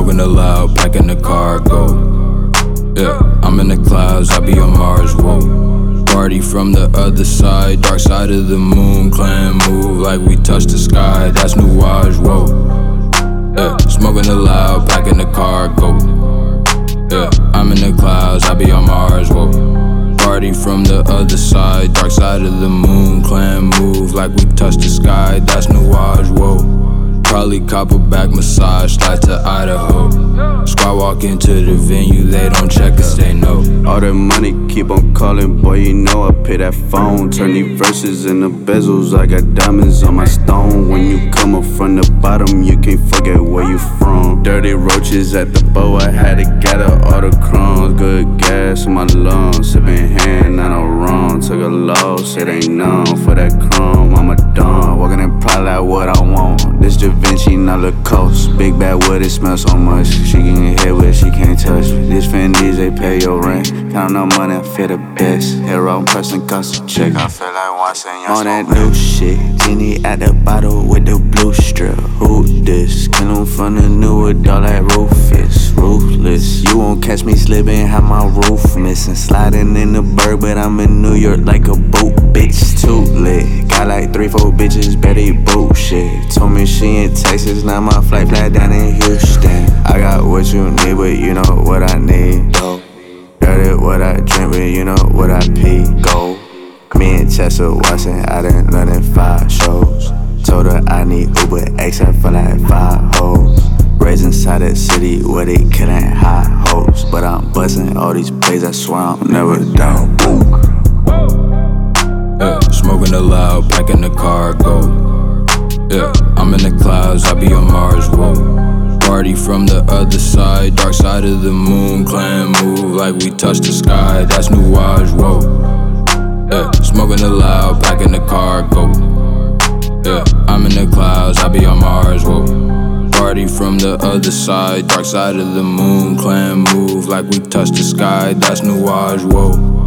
smoking the loud, packing the cargo. Yeah, I'm in the clouds, I be on Mars, whoa. Party from the other side, dark side of the moon. Clan move like we touch the sky, that's Nuage, whoa. Yeah, smoking the loud, packing the cargo. Yeah, I'm in the clouds, I be on Mars, whoa. Party from the other side, dark side of the moon. Clan move like we touch the sky, that's Nuage, whoa. Probably cop a back massage, slide to Idaho. Squad walk into the venue, they don't check us, they know. All that money keep on calling, boy, you know I pay that phone. Turn these verses into bezels, I got diamonds on my stone. When you come up from the bottom, you can't forget where you from. Dirty roaches at the bow, I had to gather all the crumbs. Good gas in my lungs, sipping hand, I don't wrong. Took a loss, it ain't none for that crumb, I'm a don. Walking in pride like what I want. This Da Vinci, not Lacoste. Big bad wood, it smells so much. She can hit with, she can't touch me. This Fendi's, they pay your rent. Count no money, I feel the best. Hair on person, cost a check. I feel like once and on that new shit. Genie at the bottle with the blue strip. Who this? Kill 'em from the new with all that Rufus. Ruthless. You won't catch me slipping, have my roof missing. Sliding in the bird, but I'm in New York like a boat. Bitch, too lit. Got like 3-4 bitches, better bullshit. Told me she in Texas, now my flight down in Houston. I got what you need, but you know what I need, though. Dirty what I drink, but you know what I pee, go. Me and Chester Watson, I done London 5 shows. Told her I need Uber X, I feel like 5 hoes. Raised inside that city where they killing hot hoes. But I'm busting all these plays, I swear I'm never down. Yeah, smoking the loud, packing the cargo. Yeah, I'm in the clouds, I be on Mars, whoa. Party from the other side, dark side of the moon. Clan move like we touch the sky, that's Nuage, whoa. Yeah, smoking the loud, packing the cargo. Yeah, I'm in the clouds, I be on Mars, whoa. Party from the other side, dark side of the moon. Clan move like we touch the sky, that's Nuage, whoa.